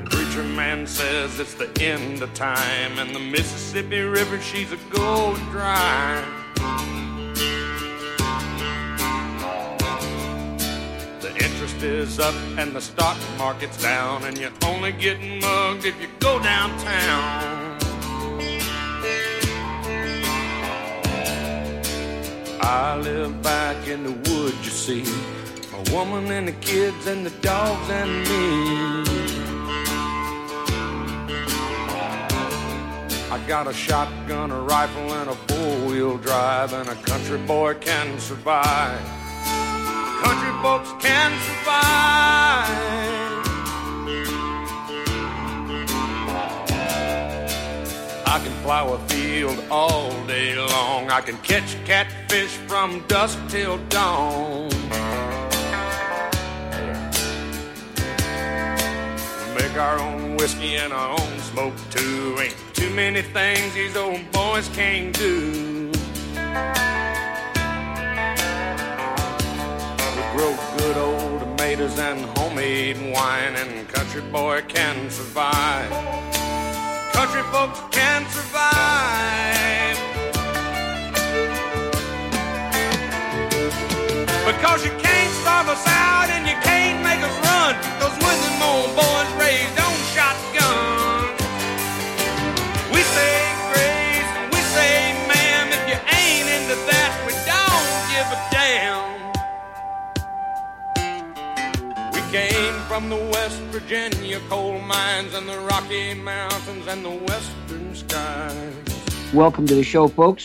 The preacher man says it's the end of time, and the Mississippi River, she's a going dry. The interest is up and the stock market's down, and you're only getting mugged if you go downtown. I live back in the woods, you see, my woman and the kids and the dogs and me. I got a shotgun, a rifle, and a four-wheel drive, and a country boy can survive. Country folks can survive. I can plow a field all day long. I can catch catfish from dusk till dawn. Make our own whiskey and our own smoke too. Ain't too many things these old boys can't do. We grow good old tomatoes and homemade wine, and country boy can survive. Country folks can survive. Because you can't starve us out and you can't make us run. Those William old boys raised on shotgun. We say grace and we say ma'am. If you ain't into that, we don't give a damn. We came from the West Virginia coal mines and the Rocky Mountains and the western skies. Welcome to the show, folks.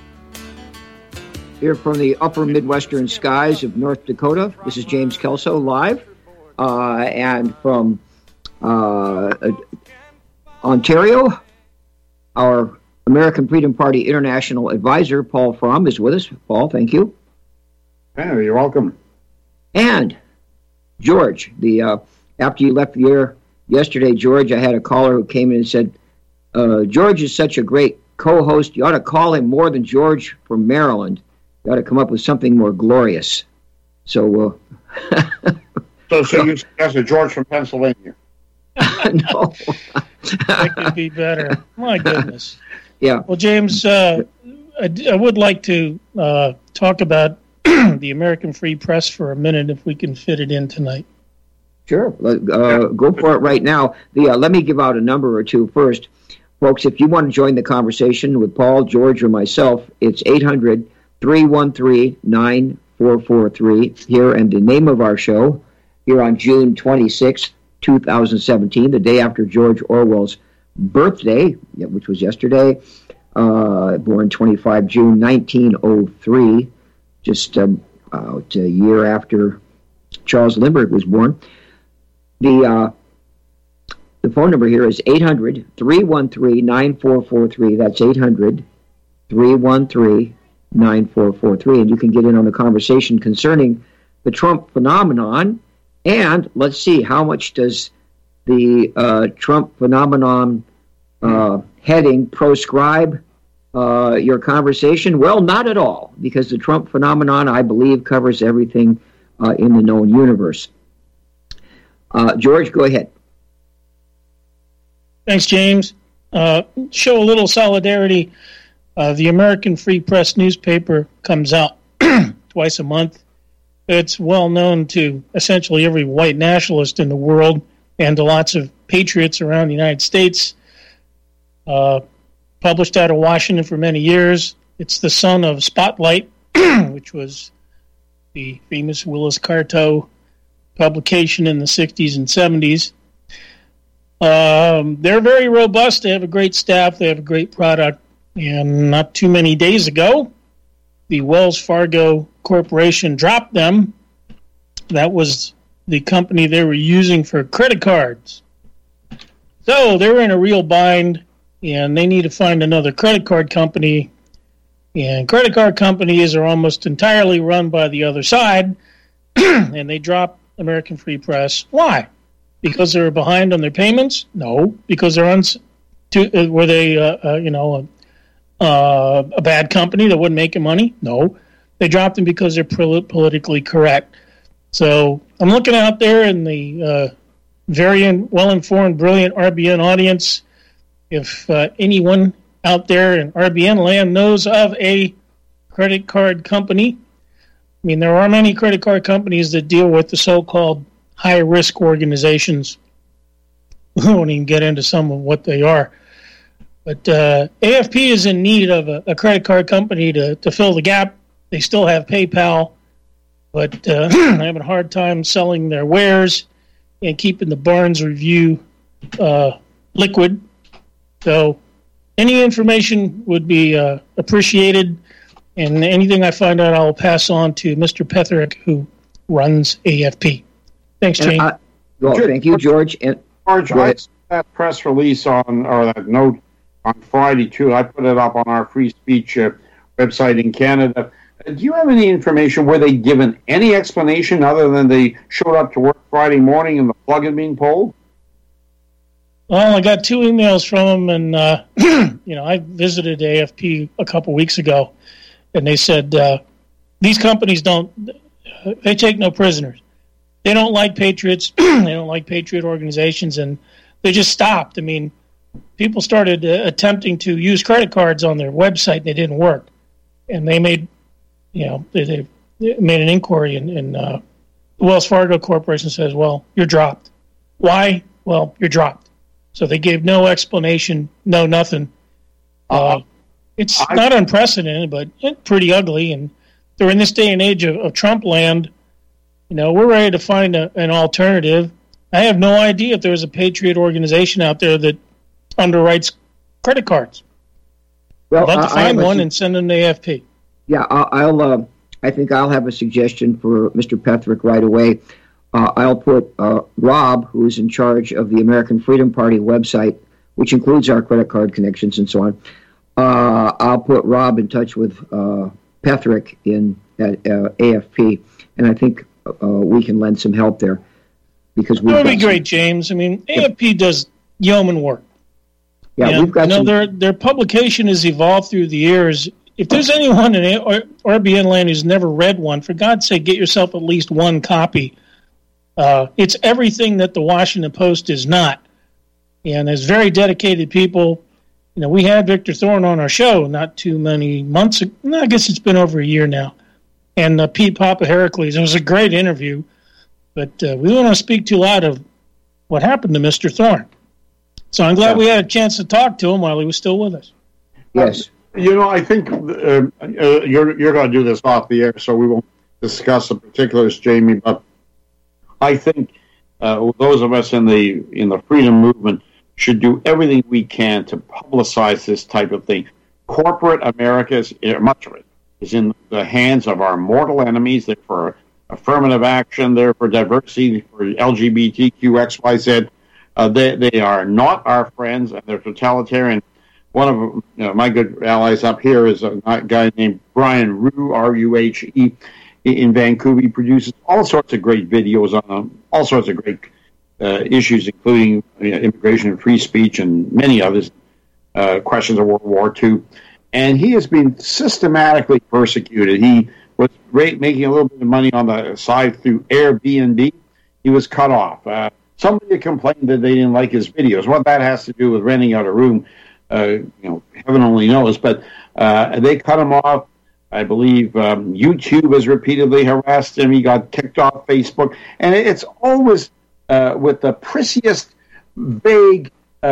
Here from the upper Midwestern skies of North Dakota. This is James Kelso live. And from Ontario, our American Freedom Party International Advisor, Paul Fromm, is with us. Paul, thank you. Yeah, you're welcome. And George, after you left the air yesterday, George, I had a caller who came in and said, George is such a great co-host. You ought to call him more than George from Maryland. You ought to come up with something more glorious. So, so you suggested George from Pennsylvania? No. That could be better. My goodness. Yeah. Well, James, I would like to talk about the American Free Press for a minute, if we can fit it in tonight. Sure. Go for it right now. Let me give out a number or two first. Folks, if you want to join the conversation with Paul, George, or myself, it's 800-313-9443 here, and the name of our show here on June 26, 2017, the day after George Orwell's birthday, which was yesterday, born 25 June 1903, just about a year after Charles Lindbergh was born. The phone number here is 800-313-9443. That's 800-313-9443. And you can get in on the conversation concerning the Trump phenomenon. And let's see, how much does the Trump phenomenon heading proscribe your conversation? Well, not at all, because the Trump phenomenon, I believe, covers everything in the known universe. George, go ahead. Thanks, James. Show a little solidarity. The American Free Press newspaper comes out twice a month. It's well known to essentially every white nationalist in the world and to lots of patriots around the United States. Published out of Washington for many years. It's the son of Spotlight, which was the famous Willis Carto publication in the 60s and 70s. They're very robust. They have a great staff. They have a great product. And not too many days ago, the Wells Fargo Corporation dropped them. That was the company they were using for credit cards. So they're in a real bind, and they need to find another credit card company. And credit card companies are almost entirely run by the other side, and they drop American Free Press. Why? Because they're behind on their payments? No. Because they're were they a bad company that wasn't making money? No. They dropped them because they're politically correct. So I'm looking out there in the very well-informed, brilliant RBN audience. If anyone out there in RBN land knows of a credit card company, I mean, there are many credit card companies that deal with the so-called high-risk organizations. We won't even get into some of what they are. But AFP is in need of a credit card company to fill the gap. They still have PayPal, but having a hard time selling their wares and keeping the Barnes Review liquid. So any information would be appreciated, and anything I find out, I'll pass on to Mr. Petherick, who runs AFP. Thanks, Jane. Thank you, George. And George, I saw that press release or that note on Friday, too. I put it up on our free speech website in Canada. Do you have any information? Were they given any explanation other than they showed up to work Friday morning and the plug had been pulled? Well, I got 2 emails from them, and I visited AFP a couple weeks ago, and they said these companies they take no prisoners. They don't like patriots. They don't like patriot organizations, and they just stopped. I mean, people started attempting to use credit cards on their website, and they didn't work. And they made, they made an inquiry, and the Wells Fargo Corporation says, well, you're dropped. Why? Well, you're dropped. So they gave no explanation, no nothing. It's not unprecedented, but it's pretty ugly. And during this day and age of Trump land, we're ready to find an alternative. I have no idea if there's a patriot organization out there that underwrites credit cards. Well, I'd like to find one and send them to AFP. Yeah, I think I'll have a suggestion for Mr. Petherick right away. I'll put Rob, who's in charge of the American Freedom Party website, which includes our credit card connections and so on. I'll put Rob in touch with Petherick at AFP, and I think we can lend some help there. Because that would be great, James. I mean, AFP does yeoman work. Yeah, we've got their publication has evolved through the years. If there's anyone in RBN land who's never read one, for God's sake, get yourself at least one copy. It's everything that the Washington Post is not. And there's very dedicated people. We had Victor Thorne on our show not too many months ago. I guess it's been over a year now. And Pete Papa Heracles. It was a great interview. But we don't want to speak too loud of what happened to Mr. Thorne. So I'm glad we had a chance to talk to him while he was still with us. Yes. I think you're going to do this off the air, so we won't discuss the particulars, Jamie. But I think those of us in the freedom movement should do everything we can to publicize this type of thing. Corporate America, much of it, is in the hands of our mortal enemies. They're for affirmative action. They're for diversity, for LGBTQ, XYZ. They are not our friends, and they're totalitarian. One of my good allies up here is a guy named Brian Ruhe, R-U-H-E, in Vancouver. He produces all sorts of great videos on all sorts of great issues, including immigration and free speech and many others, questions of World War II. And he has been systematically persecuted. He was making a little bit of money on the side through Airbnb. He was cut off. Somebody complained that they didn't like his videos. What that has to do with renting out a room, heaven only knows. But they cut him off. I believe YouTube has repeatedly harassed him. He got kicked off Facebook. And it's always with the prissiest, vague,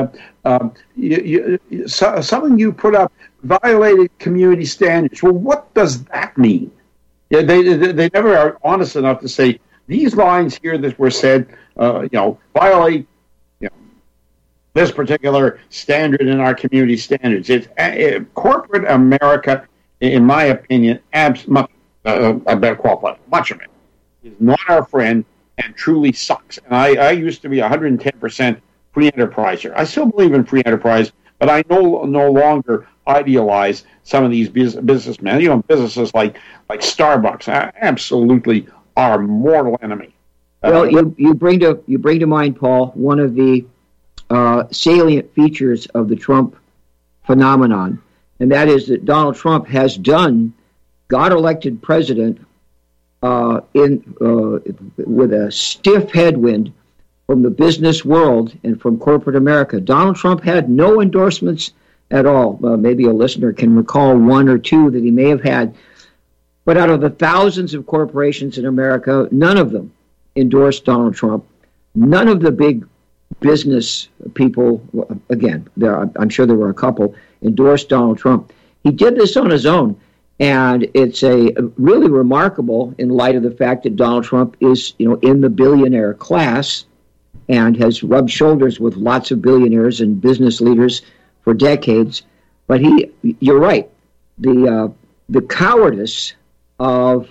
something you put up, violated community standards. Well, what does that mean? They never are honest enough to say, these lines here that were said, violate, this particular standard in our community standards. It's corporate America, in my opinion, I better qualify, much of it is not our friend and truly sucks. And I used to be 110% free enterpriser. I still believe in free enterprise, but I no longer idealize some of these businessmen. Businesses like Starbucks absolutely our mortal enemy. Well, you bring to mind, Paul, one of the salient features of the Trump phenomenon, and that is that Donald Trump got elected president with a stiff headwind from the business world and from corporate America. Donald Trump had no endorsements at all. Maybe a listener can recall one or two that he may have had. But out of the thousands of corporations in America, none of them endorsed Donald Trump. None of the big business people, again, I'm sure there were a couple, endorsed Donald Trump. He did this on his own. And it's really remarkable in light of the fact that Donald Trump is, in the billionaire class and has rubbed shoulders with lots of billionaires and business leaders for decades. But you're right, the cowardice of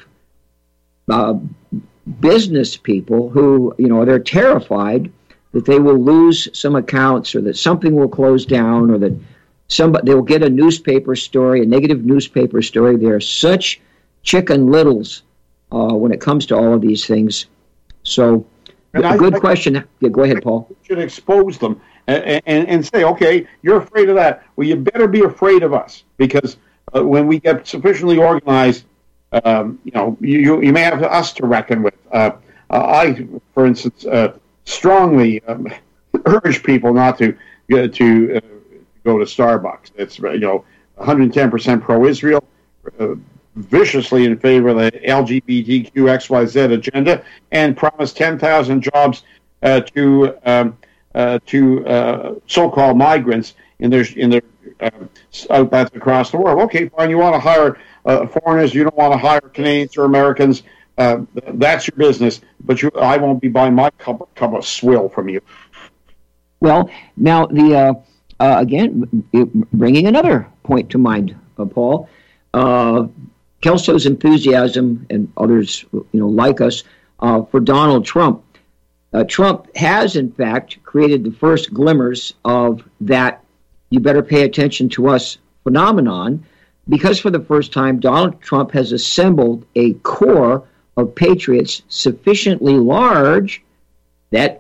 business people who, they're terrified that they will lose some accounts or that something will close down or that they will get a newspaper story, a negative newspaper story. They're such Chicken Littles when it comes to all of these things. So, a good question. Yeah, go ahead, Paul. We should expose them and say, okay, you're afraid of that. Well, you better be afraid of us because when we get sufficiently organized, you may have us to reckon with. I, for instance, strongly urge people not to go to Starbucks. It's 110% pro-Israel, viciously in favor of the LGBTQ XYZ agenda, and promised 10,000 jobs to so-called migrants in their outlets across the world. Okay, fine. You want to hire foreigners. You don't want to hire Canadians or Americans. That's your business. But I won't be buying my cup of swill from you. Well, now again, bringing another point to mind, Paul, Kelso's enthusiasm and others, like us, for Donald Trump. Trump has, in fact, created the first glimmers of that you better pay attention to us phenomenon, because for the first time, Donald Trump has assembled a core of patriots sufficiently large that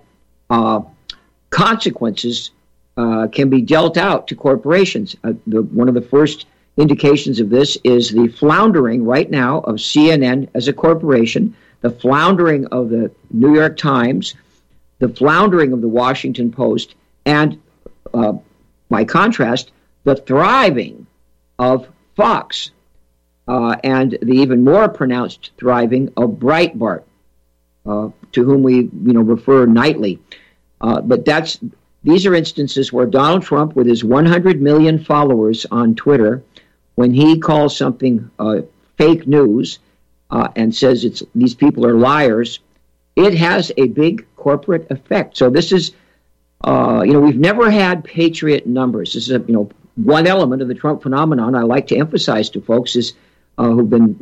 consequences can be dealt out to corporations. One of the first indications of this is the floundering right now of CNN as a corporation, the floundering of the New York Times, the floundering of the Washington Post, and by contrast, the thriving of Fox, and the even more pronounced thriving of Breitbart, to whom we refer nightly. But these are instances where Donald Trump, with his 100 million followers on Twitter, when he calls something fake news and says these people are liars, it has a big corporate effect. So this is, we've never had patriot numbers. This is one element of the Trump phenomenon I like to emphasize to folks is who've been,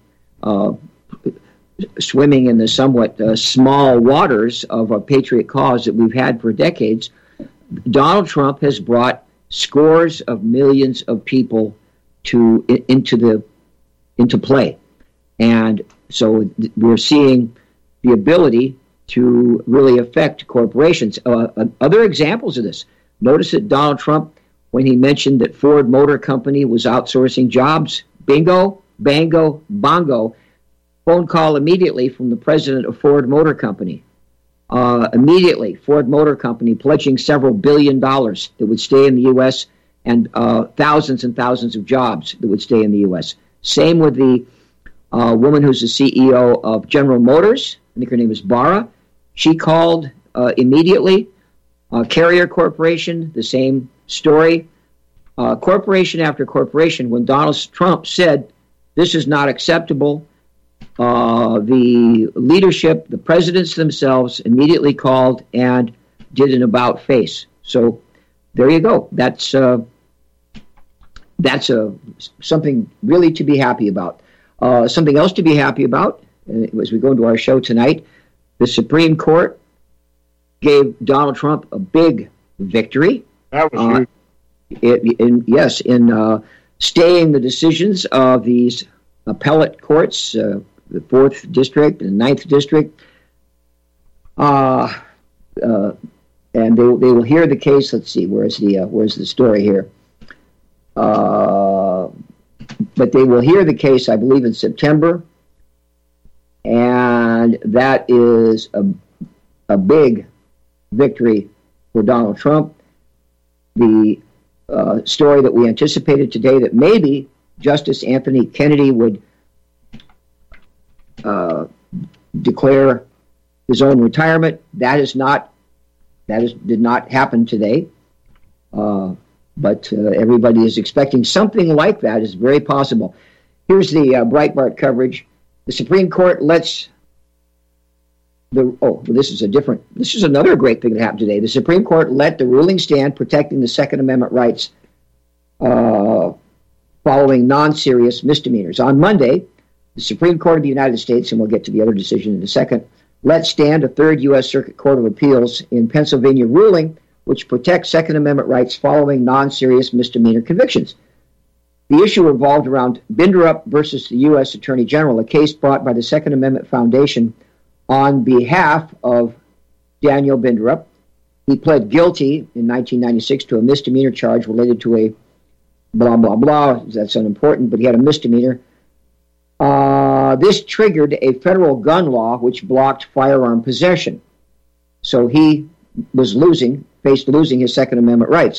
swimming in the somewhat small waters of a patriot cause that we've had for decades. Donald Trump has brought scores of millions of people into play, and so we're seeing the ability to really affect corporations. Other examples of this. Notice that Donald Trump, when he mentioned that Ford Motor Company was outsourcing jobs, bingo, bango, bongo, phone call immediately from the president of Ford Motor Company. Immediately, Ford Motor Company pledging several $1 billion that would stay in the U.S. and thousands and thousands of jobs that would stay in the U.S. Same with the woman who's the CEO of General Motors. I think her name is Barra. She called immediately. Carrier Corporation, the same story. Corporation after corporation, when Donald Trump said, this is not acceptable, the leadership, the presidents themselves, immediately called and did an about face. So there you go. That's something really to be happy about. Something else to be happy about, as we go into our show tonight, the Supreme Court gave Donald Trump a big victory. That was huge. In staying the decisions of these appellate courts, the 4th District and 9th District, and they will hear the case. Let's see, where's the story here? But they will hear the case, I believe, in September, and that is a big victory for Donald Trump. The story that we anticipated today that maybe Justice Anthony Kennedy would declare his own retirement, did not happen today. But everybody is expecting something like that. Is very possible. Here's the Breitbart coverage. The Supreme Court lets this is another great thing that happened today. The Supreme Court let the ruling stand protecting the Second Amendment rights following non-serious misdemeanors. On Monday, the Supreme Court of the United States, and we'll get to the other decision in a second, let stand a Third U.S. Circuit Court of Appeals in Pennsylvania ruling which protects Second Amendment rights following non-serious misdemeanor convictions. The issue revolved around Binderup versus the U.S. Attorney General, a case brought by the Second Amendment Foundation on behalf of Daniel Binderup. He pled guilty in 1996 to a misdemeanor charge related to a blah, blah, blah. That's unimportant, but he had a misdemeanor. This triggered a federal gun law which blocked firearm possession. So he was faced losing his Second Amendment rights.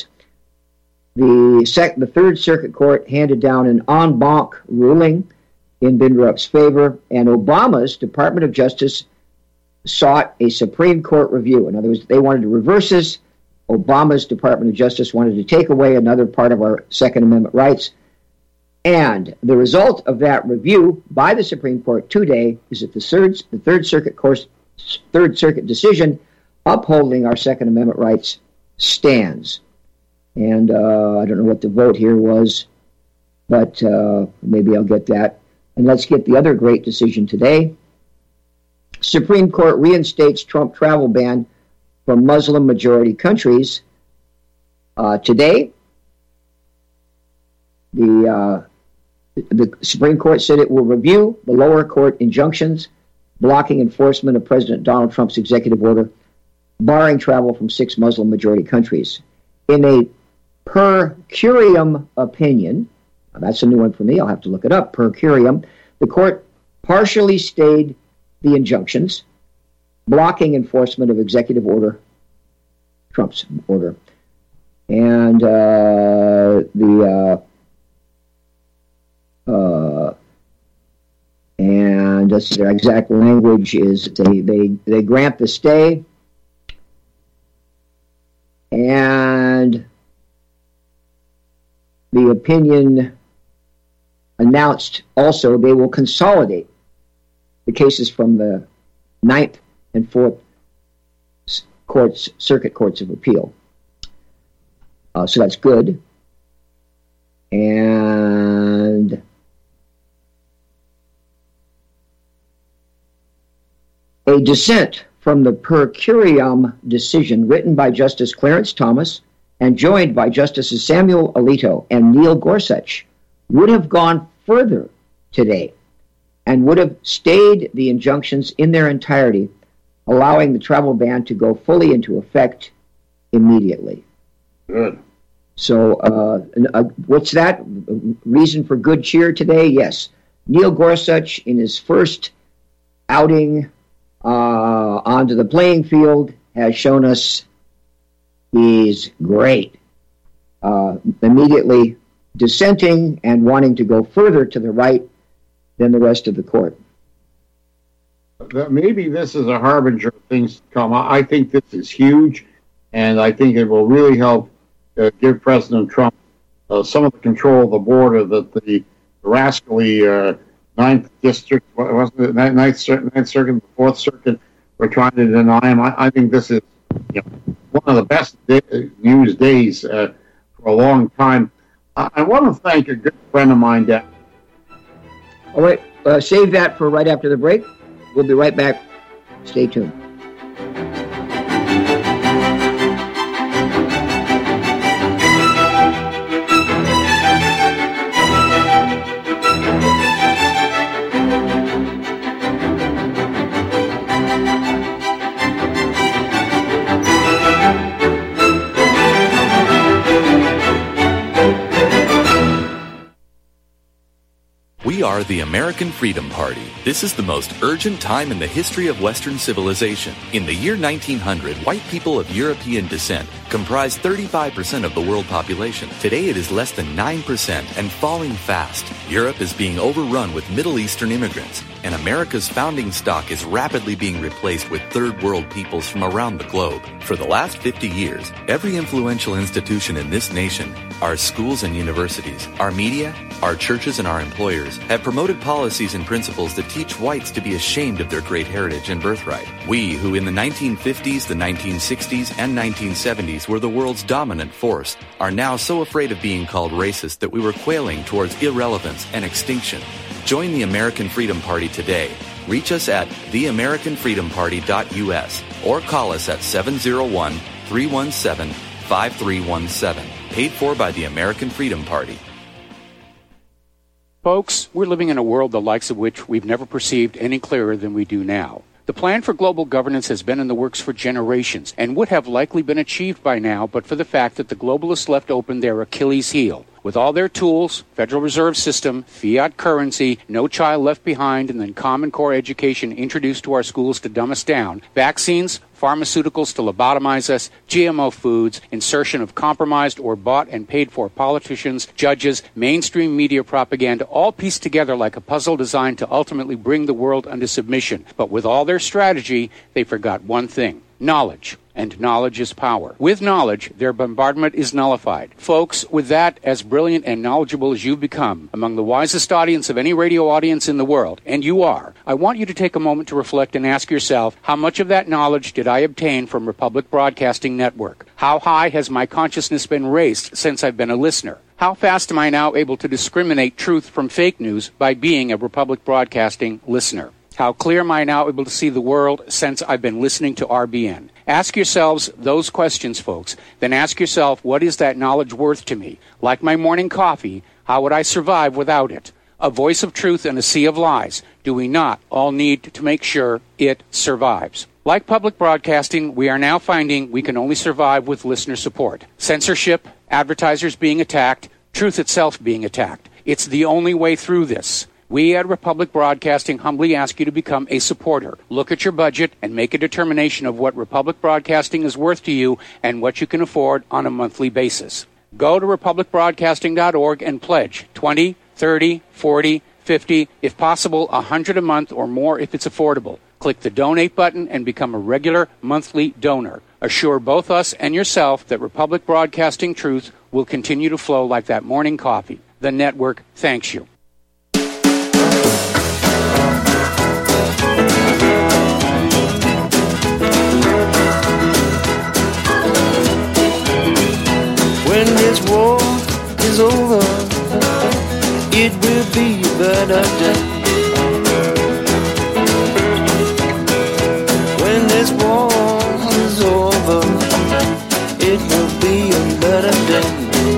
The Third Circuit Court handed down an en banc ruling in Binderup's favor, and Obama's Department of Justice sought a Supreme Court review. In other words, they wanted to reverse this. Obama's Department of Justice wanted to take away another part of our Second Amendment rights. And the result of that review by the Supreme Court today is that the Third Circuit decision upholding our Second Amendment rights stands. And I don't know what the vote here was, but maybe I'll get that. And let's get the other great decision today. Supreme Court reinstates Trump travel ban from Muslim-majority countries. Today, the Supreme Court said it will review the lower court injunctions blocking enforcement of President Donald Trump's executive order barring travel from 6 Muslim-majority countries. In a per curiam opinion, that's a new one for me, I'll have to look it up, per curiam, the court partially stayed the injunctions blocking enforcement of executive order, Trump's order. And their exact language is they grant the stay, and the opinion announced also they will consolidate the cases from the 9th and 4th circuit courts of appeal. So that's good. And a dissent from the per curiam decision written by Justice Clarence Thomas and joined by Justices Samuel Alito and Neil Gorsuch would have gone further today and would have stayed the injunctions in their entirety, allowing the travel ban to go fully into effect immediately. Good. So what's that? Reason for good cheer today? Yes. Neil Gorsuch, in his first outing onto the playing field, has shown us he's great. Immediately dissenting and wanting to go further to the right than the rest of the court. Maybe this is a harbinger of things to come. I think this is huge, and I think it will really help give President Trump some of the control of the border that the rascally 9th District, what was it, 9th Circuit, 4th Circuit were trying to deny him. I think this is one of the best news days for a long time. I want to thank a good friend of mine, Dan. All right, save that for right after the break. We'll be right back. Stay tuned. We are the American Freedom Party. This is the most urgent time in the history of Western civilization. In the year 1900, white people of European descent comprised 35% of the world population. Today it is less than 9% and falling fast. Europe is being overrun with Middle Eastern immigrants, and America's founding stock is rapidly being replaced with third world peoples from around the globe. For the last 50 years, every influential institution in this nation, our schools and universities, our media, our churches and our employers have promoted policies and principles that teach whites to be ashamed of their great heritage and birthright. We, who in the 1950s, the 1960s, and 1970s were the world's dominant force, are now so afraid of being called racist that we were quailing towards irrelevance and extinction. Join the American Freedom Party today. Reach us at theamericanfreedomparty.us or call us at 701-317-5317. Paid for by the American Freedom Party. Folks, we're living in a world the likes of which we've never perceived any clearer than we do now. The plan for global governance has been in the works for generations and would have likely been achieved by now but for the fact that the globalists left open their Achilles heel. With all their tools, Federal Reserve System, fiat currency, no child left behind, and then Common Core education introduced to our schools to dumb us down, vaccines, pharmaceuticals to lobotomize us, GMO foods, insertion of compromised or bought and paid for politicians, judges, mainstream media propaganda, all pieced together like a puzzle designed to ultimately bring the world under submission. But with all their strategy, they forgot one thing: knowledge. And knowledge is power. With knowledge, their bombardment is nullified. Folks, with that, as brilliant and knowledgeable as you've become, among the wisest audience of any radio audience in the world, and you are, I want you to take a moment to reflect and ask yourself, how much of that knowledge did I obtain from Republic Broadcasting Network? How high has my consciousness been raised since I've been a listener? How fast am I now able to discriminate truth from fake news by being a Republic Broadcasting listener? How clear am I now able to see the world since I've been listening to RBN? Ask yourselves those questions, folks. Then ask yourself, what is that knowledge worth to me? Like my morning coffee, how would I survive without it? A voice of truth in a sea of lies. Do we not all need to make sure it survives? Like public broadcasting, we are now finding we can only survive with listener support. Censorship, advertisers being attacked, truth itself being attacked. It's the only way through this. We at Republic Broadcasting humbly ask you to become a supporter. Look at your budget and make a determination of what Republic Broadcasting is worth to you and what you can afford on a monthly basis. Go to republicbroadcasting.org and pledge $20, $30, $40, $50, if possible, $100 a month or more if it's affordable. Click the donate button and become a regular monthly donor. Assure both us and yourself that Republic Broadcasting truth will continue to flow like that morning coffee. The network thanks you. When this war is over, it will be a better day. When this war is over, it will be a better day.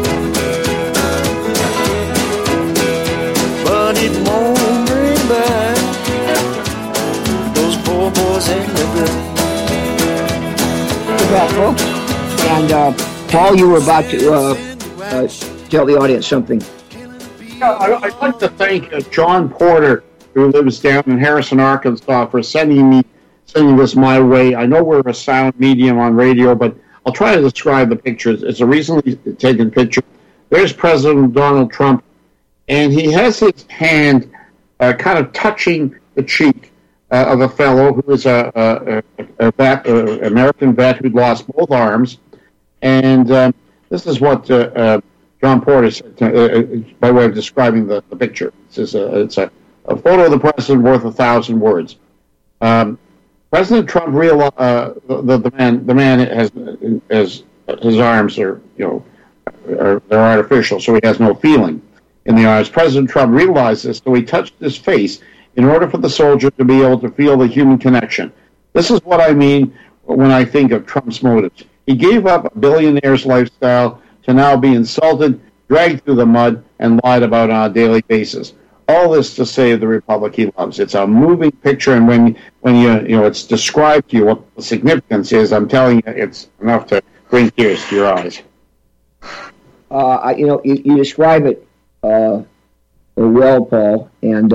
But it won't bring back those poor boys in the grave. Good back, folks. And Paul, you were about to tell the audience something. Yeah, I'd like to thank John Porter, who lives down in Harrison, Arkansas, for sending this my way. I know we're a sound medium on radio, but I'll try to describe the pictures. It's a recently taken picture. There's President Donald Trump, and he has his hand kind of touching the cheek of a fellow who is a American vet who'd lost both arms. And this is what John Porter said by way of describing the picture. It's a photo of the president worth 1,000 words. President Trump realized the man has his arms are they're artificial, so he has no feeling in the arms. President Trump realized this, so he touched his face in order for the soldier to be able to feel the human connection. This is what I mean when I think of Trump's motives. He gave up a billionaire's lifestyle to now be insulted, dragged through the mud, and lied about on a daily basis. All this to save the republic he loves. It's a moving picture, and when it's described to you what the significance is, I'm telling you, it's enough to bring tears to your eyes. You describe it well, Paul. And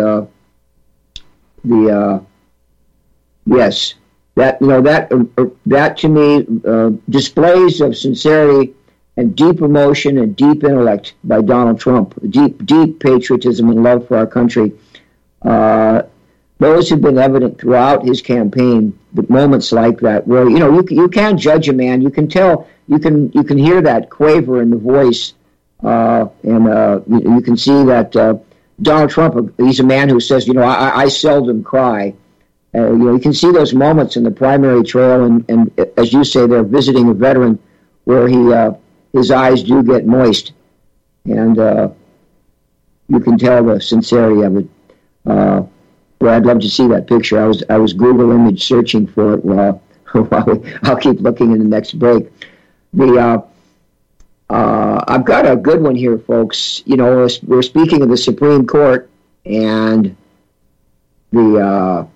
yes, that to me displays of sincerity and deep emotion and deep intellect by Donald Trump, deep patriotism and love for our country. Those have been evident throughout his campaign. But moments like that, where you can't judge a man, you can tell, you can hear that quaver in the voice, and you can see that Donald Trump, he's a man who says, I seldom cry. You can see those moments in the primary trail, and as you say, they're visiting a veteran, where his eyes do get moist, and you can tell the sincerity of it. Well, I'd love to see that picture. I was Google image searching for it. I'll keep looking in the next break. I've got a good one here, folks. We're speaking of the Supreme Court, and here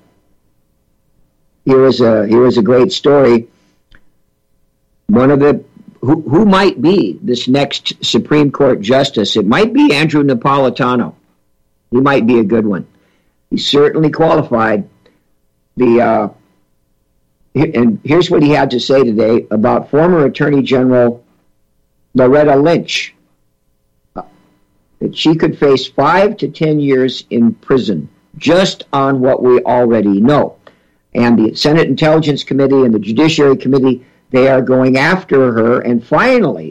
is a great story. One of the who might be this next Supreme Court justice? It might be Andrew Napolitano. He might be a good one. He's certainly qualified. And here's what he had to say today about former Attorney General Loretta Lynch. That she could face 5 to 10 years in prison just on what we already know. And the Senate Intelligence Committee and the Judiciary Committee, they are going after her. And finally,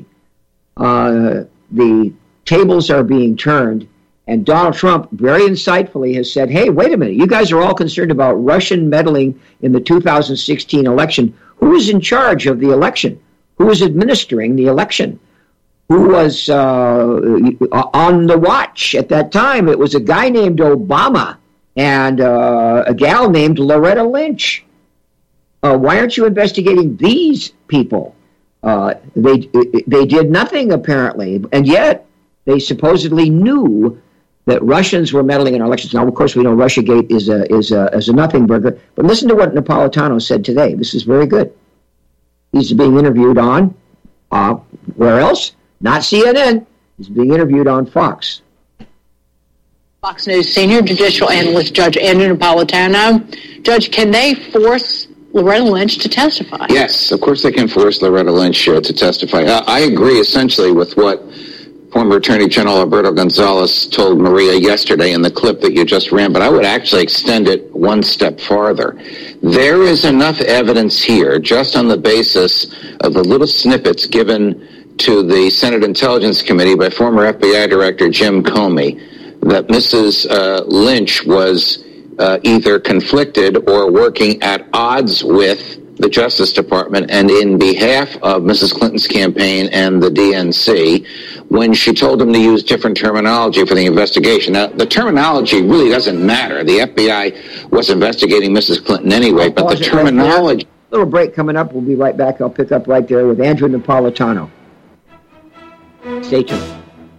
the tables are being turned. And Donald Trump very insightfully has said, hey, wait a minute, you guys are all concerned about Russian meddling in the 2016 election. Who is in charge of the election? Who is administering the election? Who was on the watch at that time? It was a guy named Obama and a gal named Loretta Lynch. Why aren't you investigating these people? They did nothing, apparently, and yet they supposedly knew that Russians were meddling in our elections. Now, of course, we know Russiagate is a nothing burger. But listen to what Napolitano said today. This is very good. He's being interviewed on, where else? Not CNN. He's being interviewed on Fox. Fox News senior judicial analyst Judge Andrew Napolitano. Judge, can they force Loretta Lynch to testify? Yes, of course they can force Loretta Lynch to testify. I agree essentially with what former Attorney General Alberto Gonzales told Maria yesterday in the clip that you just ran, but I would actually extend it one step farther. There is enough evidence here, just on the basis of the little snippets given to the Senate Intelligence Committee by former FBI Director Jim Comey, that Mrs. Lynch was either conflicted or working at odds with the Justice Department and in behalf of Mrs. Clinton's campaign and the DNC when she told them to use different terminology for the investigation. Now, the terminology really doesn't matter. The FBI was investigating Mrs. Clinton anyway, but the terminology... Right, little break coming up. We'll be right back. I'll pick up right there with Andrew Napolitano. Stay tuned.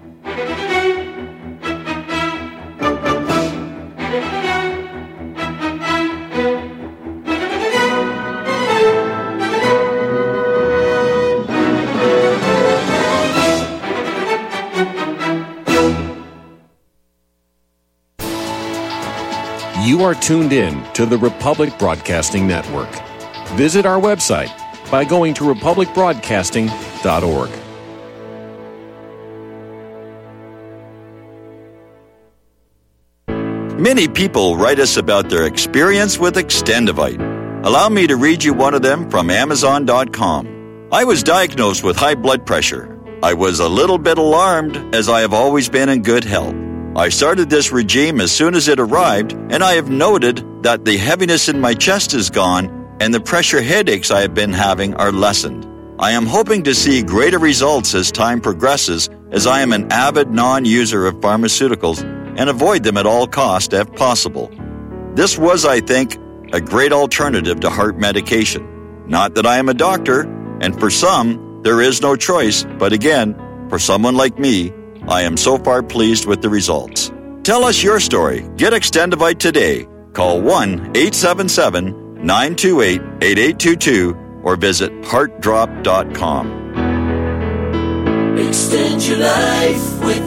You are tuned in to the Republic Broadcasting Network. Visit our website by going to republicbroadcasting.org. Many people write us about their experience with Extendivite. Allow me to read you one of them from Amazon.com. I was diagnosed with high blood pressure. I was a little bit alarmed, as I have always been in good health. I started this regime as soon as it arrived, and I have noted that the heaviness in my chest is gone and the pressure headaches I have been having are lessened. I am hoping to see greater results as time progresses, as I am an avid non-user of pharmaceuticals and avoid them at all costs if possible. This was, I think, a great alternative to heart medication. Not that I am a doctor, and for some, there is no choice, but again, for someone like me, I am so far pleased with the results. Tell us your story. Get Extendivite today. Call 1-877-928-8822 or visit heartdrop.com. Extend your life with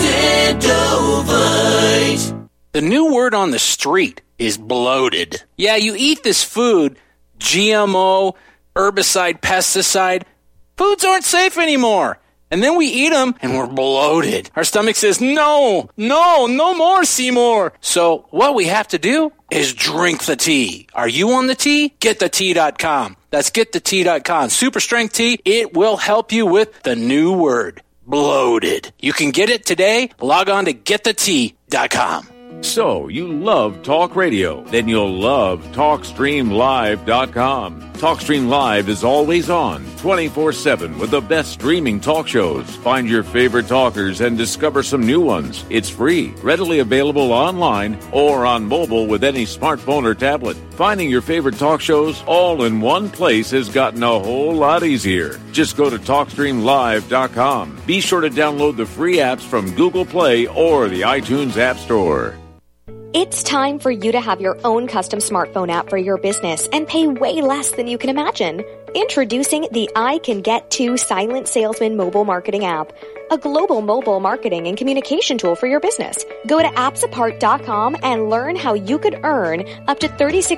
Extendovite. The new word on the street is bloated. Yeah, you eat this food, GMO, herbicide, pesticide. Foods aren't safe anymore. And then we eat them and we're bloated. Our stomach says, no more, Seymour. So what we have to do is drink the tea. Are you on the tea? GetTheTea.com. That's GetTheTea.com. Super strength tea. It will help you with the new word, bloated. You can get it today. Log on to GetTheTea.com. So, you love talk radio? Then you'll love TalkStreamLive.com. TalkStream Live is always on, 24/7, with the best streaming talk shows. Find your favorite talkers and discover some new ones. It's free, readily available online or on mobile with any smartphone or tablet. Finding your favorite talk shows all in one place has gotten a whole lot easier. Just go to TalkStreamLive.com. Be sure to download the free apps from Google Play or the iTunes App Store. It's time for you to have your own custom smartphone app for your business and pay way less than you can imagine. Introducing the I Can Get To Silent Salesman mobile marketing app, a global mobile marketing and communication tool for your business. Go to appsapart.com and learn how you could earn up to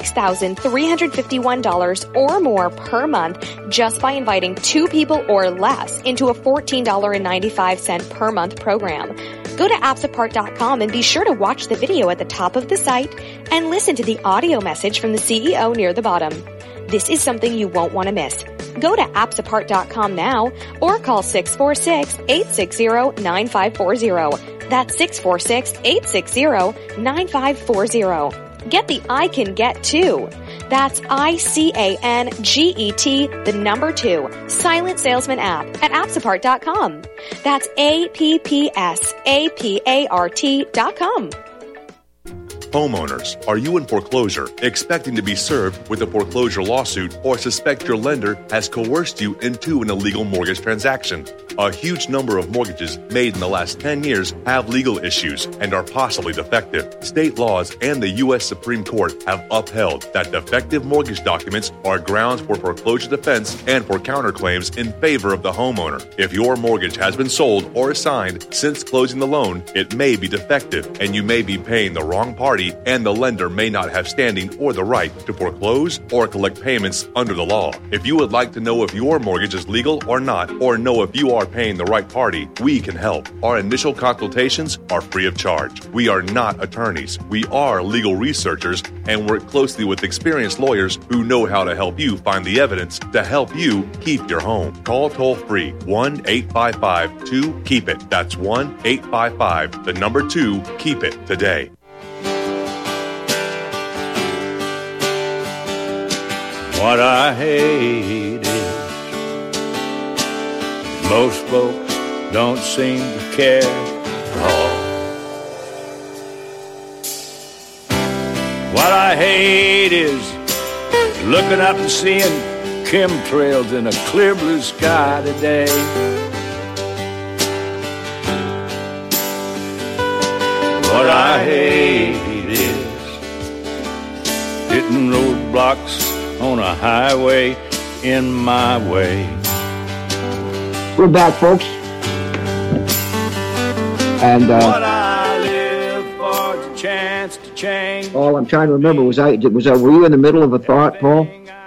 $36,351 or more per month just by inviting 2 people or less into a $14.95 per month program. Go to appsapart.com and be sure to watch the video at the top of the site and listen to the audio message from the CEO near the bottom. This is something you won't want to miss. Go to appsapart.com now or call 646-860-9540. That's 646-860-9540. Get the I Can Get To. That's ICANGET, the number 2, Silent Salesman app at appsapart.com. That's APPSAPART.com. Homeowners, are you in foreclosure, expecting to be served with a foreclosure lawsuit, or suspect your lender has coerced you into an illegal mortgage transaction? A huge number of mortgages made in the last 10 years have legal issues and are possibly defective. State laws and the U.S. Supreme Court have upheld that defective mortgage documents are grounds for foreclosure defense and for counterclaims in favor of the homeowner. If your mortgage has been sold or assigned since closing the loan, it may be defective and you may be paying the wrong party, and the lender may not have standing or the right to foreclose or collect payments under the law. If you would like to know if your mortgage is legal or not, or know if you are paying the right party, we can help. Our initial consultations are free of charge. We are not attorneys. We are legal researchers and work closely with experienced lawyers who know how to help you find the evidence to help you keep your home. Call toll-free 1-855-2-KEEP-IT. That's 1-855, the number 2, keep it today. What I hate is most folks don't seem to care at all. What I hate is looking up and seeing chemtrails in a clear blue sky today. What I hate is hitting roadblocks on a highway in my way. We're back, folks. And what I live for is a chance to change. Paul, I'm trying to remember. Were you in the middle of a thought, Paul?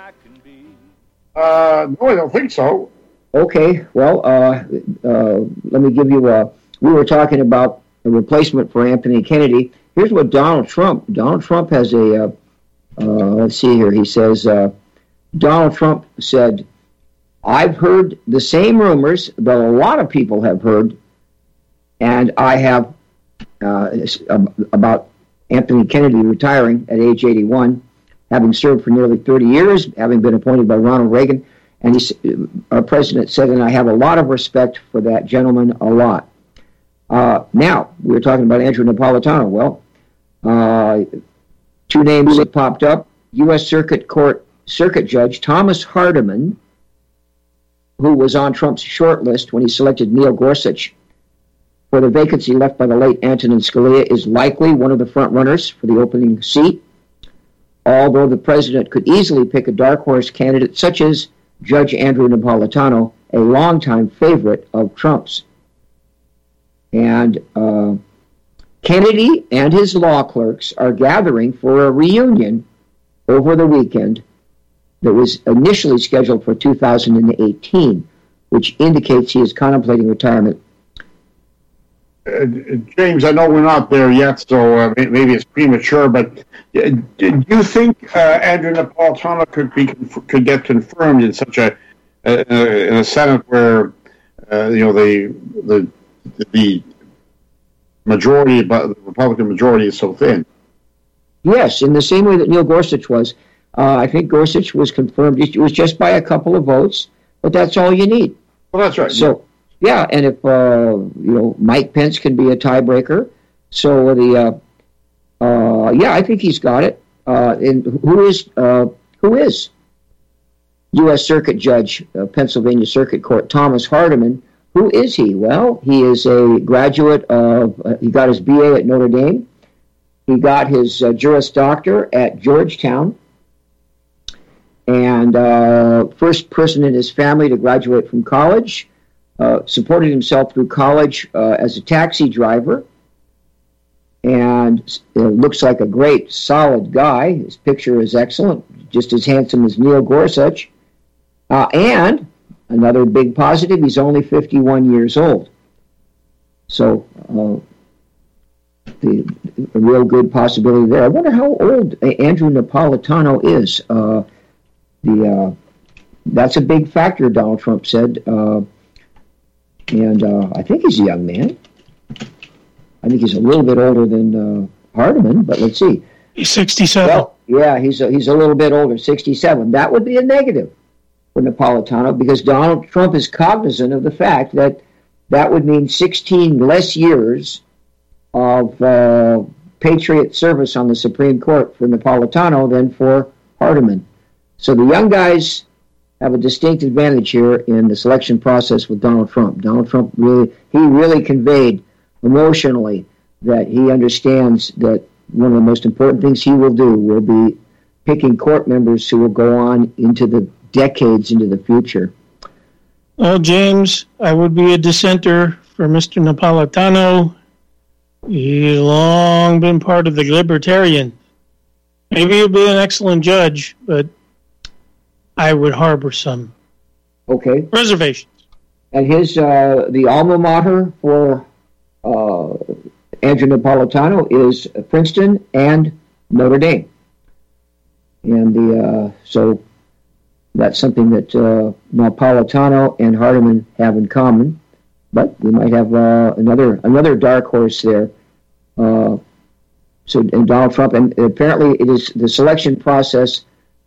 No, I don't think so. Okay. Well, let me give you we were talking about a replacement for Anthony Kennedy. Here's what Donald Trump has a let's see here. He says, Donald Trump said, I've heard the same rumors that a lot of people have heard, and I have about Anthony Kennedy retiring at age 81, having served for nearly 30 years, having been appointed by Ronald Reagan. And our president said, and I have a lot of respect for that gentleman, a lot. Now, we were talking about Andrew Napolitano. Well, 2 names that popped up. U.S. Circuit Judge Thomas Hardiman, who was on Trump's short list when he selected Neil Gorsuch for the vacancy left by the late Antonin Scalia, is likely one of the front runners for the opening seat, although the president could easily pick a dark horse candidate such as Judge Andrew Napolitano, a longtime favorite of Trump's. And Kennedy and his law clerks are gathering for a reunion over the weekend that was initially scheduled for 2018, which indicates he is contemplating retirement. James, I know we're not there yet, so maybe it's premature, but do you think Andrew Napolitano could get confirmed in such in a Senate where the majority, the Republican majority, is so thin? Yes, in the same way that Neil Gorsuch was. I think Gorsuch was confirmed. It was just by a couple of votes, but that's all you need. Well, that's right. So, yeah, and if Mike Pence can be a tiebreaker, so I think he's got it. And who is U.S. Circuit Judge, Pennsylvania Circuit Court, Thomas Hardiman? Who is he? Well, he is a graduate of. He got his BA at Notre Dame. He got his Juris Doctor at Georgetown. And first person in his family to graduate from college, supported himself through college as a taxi driver, and looks like a great, solid guy. His picture is excellent, just as handsome as Neil Gorsuch. And another big positive, he's only 51 years old. So a real good possibility there. I wonder how old Andrew Napolitano is. That's a big factor, Donald Trump said. And I think he's a young man. I think he's a little bit older than Hardiman, but let's see. He's 67. Well, yeah, he's a little bit older, 67. That would be a negative for Napolitano because Donald Trump is cognizant of the fact that that would mean 16 less years of patriot service on the Supreme Court for Napolitano than for Hardiman. So the young guys have a distinct advantage here in the selection process with Donald Trump. Donald Trump really conveyed emotionally that he understands that one of the most important things he will do will be picking court members who will go on into the decades into the future. Well, James, I would be a dissenter for Mr. Napolitano. He's long been part of the Libertarian. Maybe he'll be an excellent judge, but I would harbor some reservations. And his the alma mater for Andrew Napolitano is Princeton and Notre Dame, and so that's something that Napolitano and Hardiman have in common. But we might have another dark horse there. And Donald Trump, and apparently it is the selection process.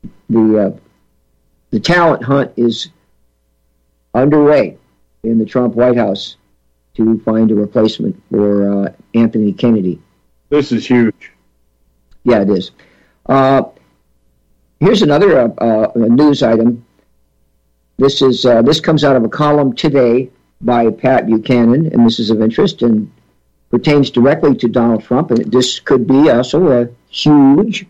The talent hunt is underway in the Trump White House to find a replacement for Anthony Kennedy. This is huge. Yeah, it is. Here's another news item. This comes out of a column today by Pat Buchanan, and this is of interest and pertains directly to Donald Trump, and this could be also a huge.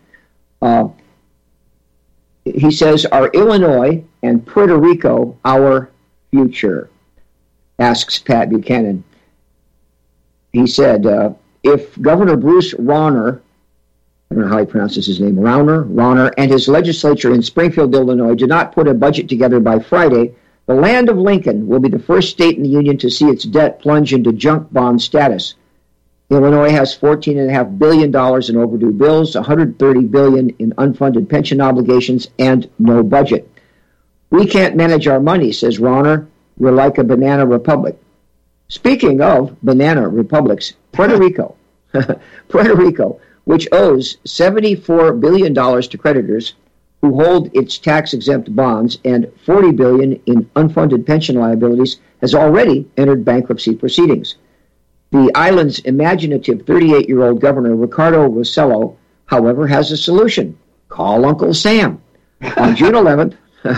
He says, "Are Illinois and Puerto Rico our future?" asks Pat Buchanan. He said, if Governor Bruce Rauner, I don't know how he pronounces his name, Rauner, and his legislature in Springfield, Illinois, do not put a budget together by Friday, the land of Lincoln will be the first state in the union to see its debt plunge into junk bond status. Illinois has $14.5 billion in overdue bills, $130 billion in unfunded pension obligations, and no budget. We can't manage our money, says Rauner. We're like a banana republic. Speaking of banana republics, Puerto Rico, which owes $74 billion to creditors who hold its tax-exempt bonds and $40 billion in unfunded pension liabilities, has already entered bankruptcy proceedings. The island's imaginative 38-year-old governor, Ricardo Rossello, however, has a solution. Call Uncle Sam. On June 11th,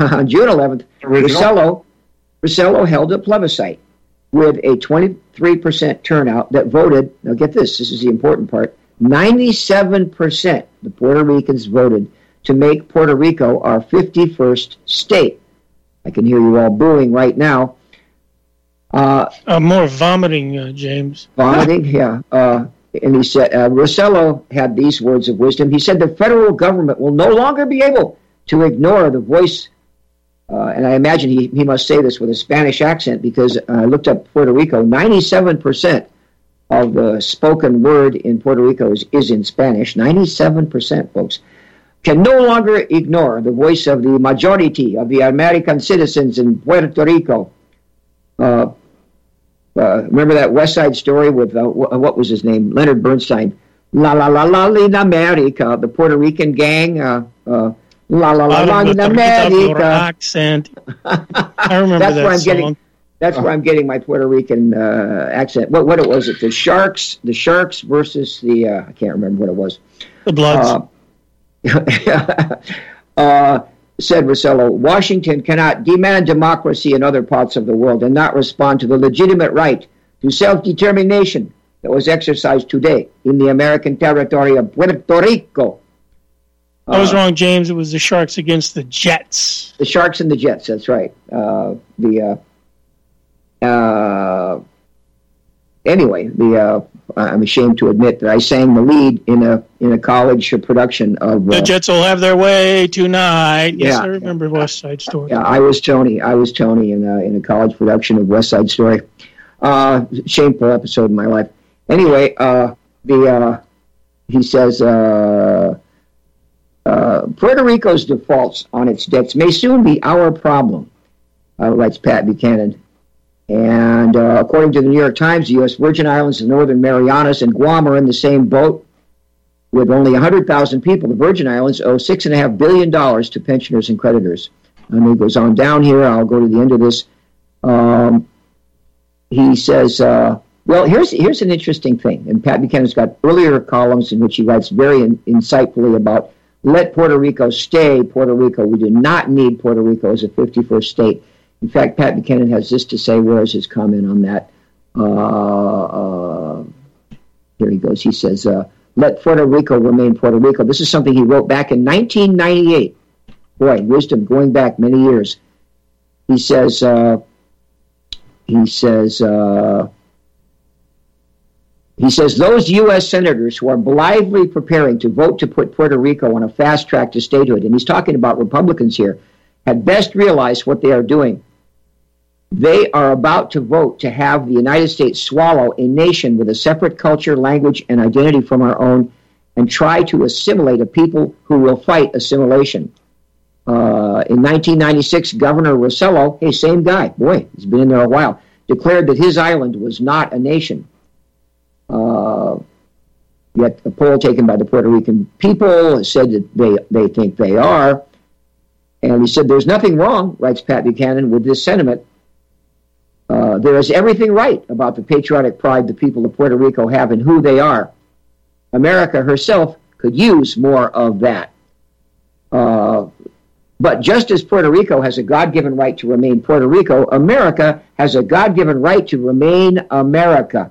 Rossello held a plebiscite with a 23% turnout that voted, now get this is the important part, 97% of Puerto Ricans voted to make Puerto Rico our 51st state. I can hear you all booing right now. More vomiting, James. Vomiting, yeah. And he said, Rossello had these words of wisdom. He said, the federal government will no longer be able to ignore the voice, and I imagine he must say this with a Spanish accent, because I looked up Puerto Rico. 97% of the spoken word in Puerto Rico is in Spanish. 97%, folks. Can no longer ignore the voice of the majority of the American citizens in Puerto Rico. Remember that West Side Story with, what was his name? Leonard Bernstein. La la la la in America, the Puerto Rican gang. La la la la in America. Accent. I remember that song. That's where I'm getting my Puerto Rican accent. What was it? The Sharks versus the I can't remember what it was. The Bloods. Said Rossello, Washington cannot demand democracy in other parts of the world and not respond to the legitimate right to self-determination that was exercised today in the American territory of Puerto Rico. I was wrong, James. It was the Sharks against the Jets. The Sharks and the Jets, that's right. Anyway, I'm ashamed to admit that I sang the lead in a college production of The Jets Will Have Their Way Tonight. Yes, I remember West Side Story. Yeah, I was Tony in a college production of West Side Story. Shameful episode in my life. Anyway, he says Puerto Rico's defaults on its debts may soon be our problem, writes Pat Buchanan. And according to the New York Times, the U.S. Virgin Islands, the Northern Marianas, and Guam are in the same boat with only 100,000 people. The Virgin Islands owe $6.5 billion to pensioners and creditors. And he goes on down here. I'll go to the end of this. He says, well, here's an interesting thing. And Pat Buchanan's got earlier columns in which he writes very insightfully about let Puerto Rico stay Puerto Rico. We do not need Puerto Rico as a 51st state. In fact, Pat Buchanan has this to say. Where is his comment on that? Here he goes. He says, let Puerto Rico remain Puerto Rico. This is something he wrote back in 1998. Boy, wisdom going back many years. He says, those U.S. senators who are blithely preparing to vote to put Puerto Rico on a fast track to statehood, and he's talking about Republicans here, had best realize what they are doing. They are about to vote to have the United States swallow a nation with a separate culture, language, and identity from our own and try to assimilate a people who will fight assimilation. In 1996, Governor Rossello, hey, same guy, boy, he's been in there a while, declared that his island was not a nation. Yet a poll taken by the Puerto Rican people said that they think they are. And he said, there's nothing wrong, writes Pat Buchanan, with this sentiment. There is everything right about the patriotic pride the people of Puerto Rico have in who they are. America herself could use more of that. But just as Puerto Rico has a God-given right to remain Puerto Rico, America has a God-given right to remain America.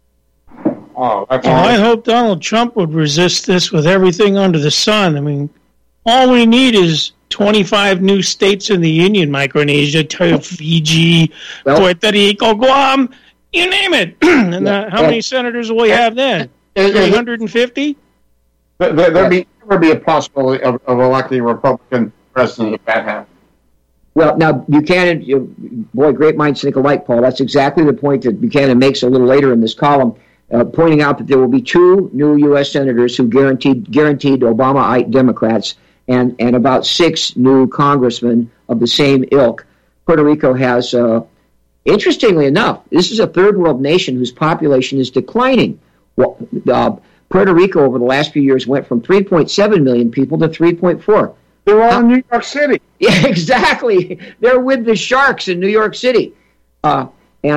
I hope Donald Trump would resist this with everything under the sun. I mean, all we need is 25 new states in the Union, Micronesia, Fiji, Puerto Rico, Guam, you name it. And how many senators will we have then? 350? There'd be a possibility of electing a Republican president if that happened. Well, now, Buchanan, boy, great minds think alike, Paul. That's exactly the point that Buchanan makes a little later in this column, pointing out that there will be 2 new U.S. senators who guaranteed Obama-ite Democrats and about 6 new congressmen of the same ilk. Puerto Rico has, interestingly enough, this is a third world nation whose population is declining. Puerto Rico over the last few years went from 3.7 million people to 3.4. They're all in New York City. Yeah, exactly. They're with the Sharks in New York City. Or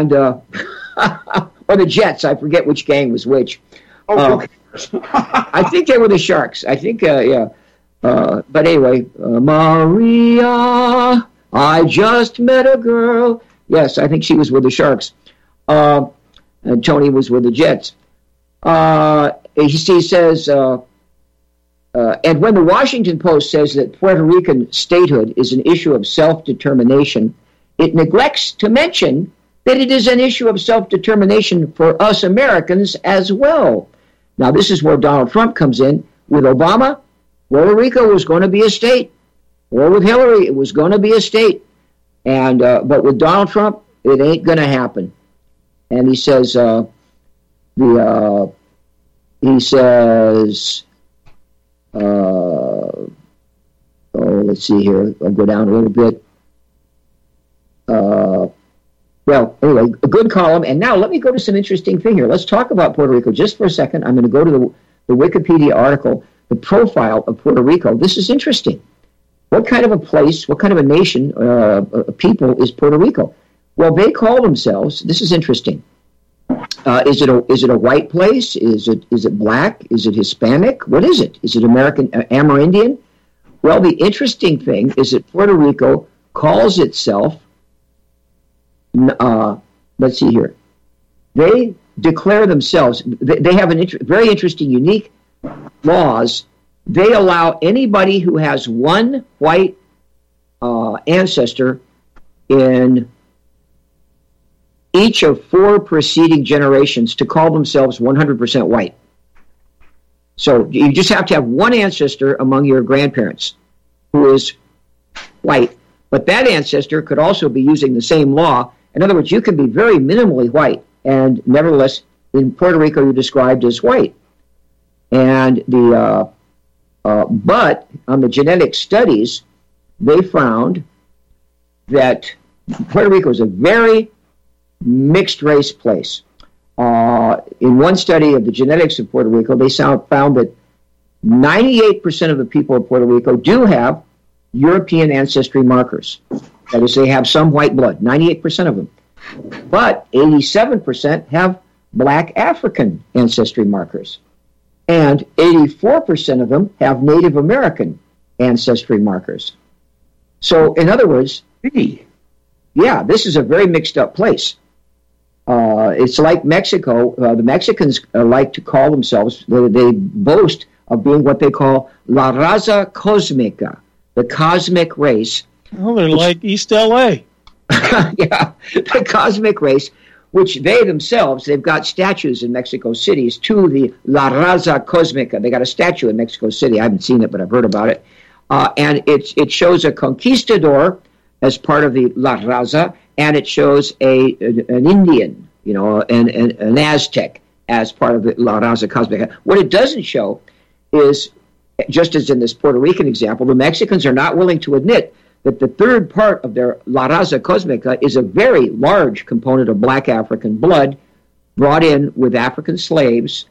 the Jets. I forget which gang was which. Who cares? I think they were the Sharks. I think, yeah. But anyway, Maria, I just met a girl. Yes, I think she was with the Sharks. And Tony was with the Jets. He says, And when the Washington Post says that Puerto Rican statehood is an issue of self-determination, it neglects to mention that it is an issue of self-determination for us Americans as well. Now, this is where Donald Trump comes in. With Obama, Puerto Rico was going to be a state. Or with Hillary, it was going to be a state. And but with Donald Trump, it ain't going to happen. And he says, let's see here. I'll go down a little bit. Well, anyway, a good column. And now let me go to some interesting thing here. Let's talk about Puerto Rico just for a second. I'm going to go to the Wikipedia article, the profile of Puerto Rico. This is interesting. What kind of a place, what kind of a nation, people is Puerto Rico? Well, they call themselves, this is interesting. Is it a white place? Is it black? Is it Hispanic? What is it? Is it American, Amerindian? Well, the interesting thing is that Puerto Rico calls itself, let's see here, they declare themselves, they have very interesting, unique laws. They allow anybody who has one white ancestor in each of 4 preceding generations to call themselves 100% white. So you just have to have one ancestor among your grandparents who is white, but that ancestor could also be using the same law. In other words, you can be very minimally white, and nevertheless, in Puerto Rico, you're described as white. And but on the genetic studies, they found that Puerto Rico is a very mixed race place. In one study of the genetics of Puerto Rico, they found that 98% of the people of Puerto Rico do have European ancestry markers. That is, they have some white blood, 98% of them. But 87% have black African ancestry markers. And 84% of them have Native American ancestry markers. So, in other words, yeah, this is a very mixed up place. It's like Mexico. The Mexicans like to call themselves, they boast of being what they call La Raza Cósmica, the cosmic race. Oh, they're like East L.A. Yeah, the cosmic race, which they themselves, they've got statues in Mexico City to the La Raza Cósmica. They got a statue in Mexico City. I haven't seen it, but I've heard about it. And it shows a conquistador as part of the La Raza, and it shows an Indian, an Aztec as part of the La Raza Cósmica. What it doesn't show is, just as in this Puerto Rican example, the Mexicans are not willing to admit that the third part of their La Raza Cósmica is a very large component of black African blood brought in with African slaves,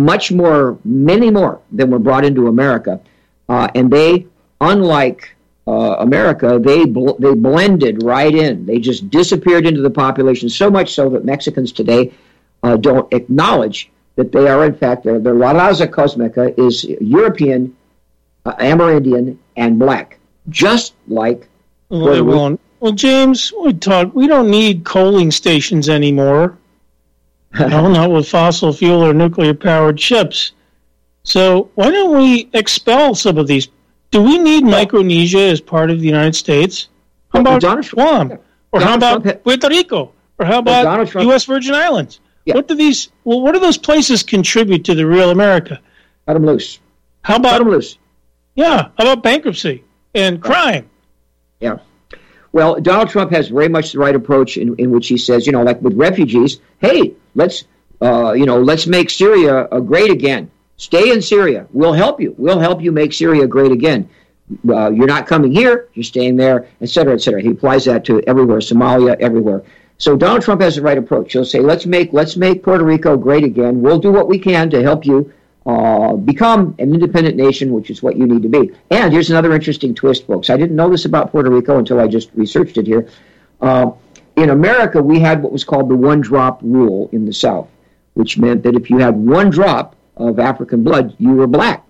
many more than were brought into America. And they, unlike America, they blended right in. They just disappeared into the population, so much so that Mexicans today don't acknowledge that they are, in fact, their La Raza Cósmica is European, Amerindian, and black. Just like they won't. Well, James, we don't need coaling stations anymore. Not with fossil fuel or nuclear powered ships. So why don't we expel some of these? Do we need Micronesia as part of the United States? How about Guam? Or how about Puerto Rico? Or how about U.S. Virgin Islands? Yeah. What do those places contribute to the real America? Cut them loose. How about cut them loose? Yeah. How about bankruptcy and crime? Yeah. Well, Donald Trump has very much the right approach in which he says, like with refugees, hey, let's make Syria great again. Stay in Syria. We'll help you. We'll help you make Syria great again. You're not coming here. You're staying there, et cetera, et cetera. He applies that to everywhere, Somalia, everywhere. So Donald Trump has the right approach. He'll say, let's make Puerto Rico great again. We'll do what we can to help you become an independent nation, which is what you need to be. And here's another interesting twist, folks. I didn't know this about Puerto Rico until I just researched it here. In America, we had what was called the one-drop rule in the South, which meant that if you had one drop of African blood, you were black.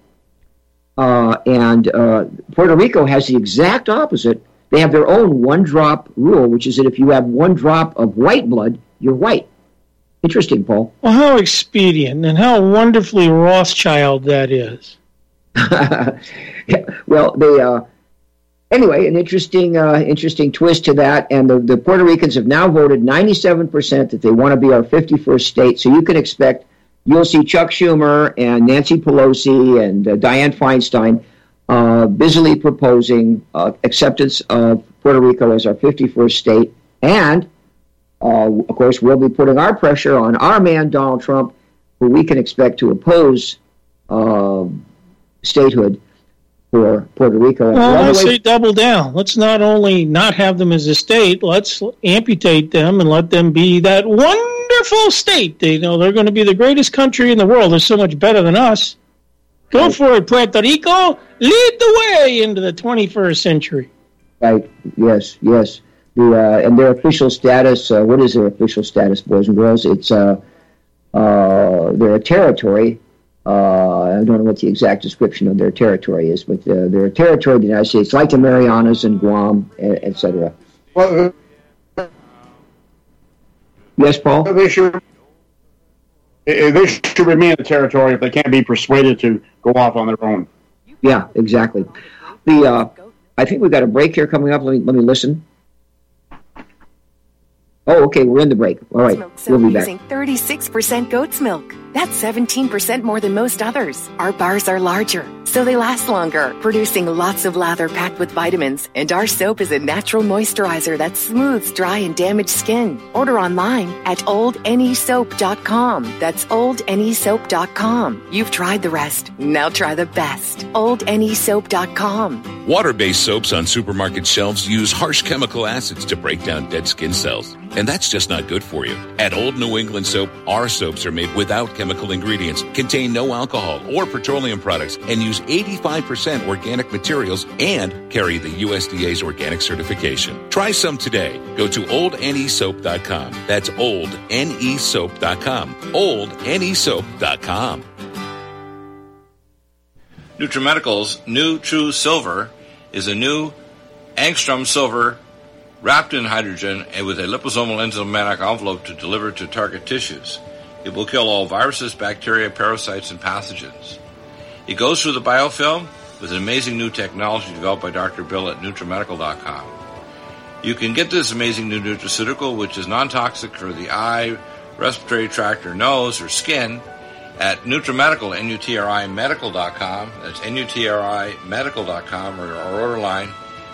And Puerto Rico has the exact opposite. They have their own one-drop rule, which is that if you have one drop of white blood, you're white. Interesting, Paul. Well, how expedient and how wonderfully Rothschild that is. Yeah, well, anyway, an interesting twist to that. And the Puerto Ricans have now voted 97% that they want to be our 51st state. So you can expect you'll see Chuck Schumer and Nancy Pelosi and Dianne Feinstein busily proposing acceptance of Puerto Rico as our 51st state. And, of course, we'll be putting our pressure on our man, Donald Trump, who we can expect to oppose statehood for Puerto Rico. Well, I say double down. Let's not only not have them as a state, let's amputate them and let them be that wonderful state. They're going to be the greatest country in the world. They're so much better than us. Go for it, Puerto Rico. Lead the way into the 21st century. Right. Yes. And their official status, what is their official status, boys and girls? It's they're a territory. I don't know what the exact description of their territory is, but they're a territory of the United States, like the Marianas and Guam, etc. Well, yes, Paul? They should remain a territory if they can't be persuaded to go off on their own. Yeah, exactly. I think we've got a break here coming up. Let me listen. Oh, okay, we're in the break. All right, we'll be back. Using 36% goat's milk. That's 17% more than most others. Our bars are larger, so they last longer, producing lots of lather packed with vitamins. And our soap is a natural moisturizer that smooths dry and damaged skin. Order online at oldnesoap.com. That's oldnesoap.com. You've tried the rest. Now try the best. oldnesoap.com. Water-based soaps on supermarket shelves use harsh chemical acids to break down dead skin cells. And that's just not good for you. At Old New England Soap, our soaps are made without chemical ingredients, contain no alcohol or petroleum products, and use 85% organic materials and carry the USDA's organic certification. Try some today. Go to oldnesoap.com. That's oldnesoap.com. oldnesoap.com. NutriMedical's new True Silver is a new angstrom silver wrapped in hydrogen and with a liposomal enzymatic envelope to deliver to target tissues. It will kill all viruses, bacteria, parasites, and pathogens. It goes through the biofilm with an amazing new technology developed by Dr. Bill at NutriMedical.com. You can get this amazing new nutraceutical, which is non-toxic for the eye, respiratory tract, or nose, or skin, at NutriMedical, NutriMedical.com. That's NutriMedical.com, or our order line,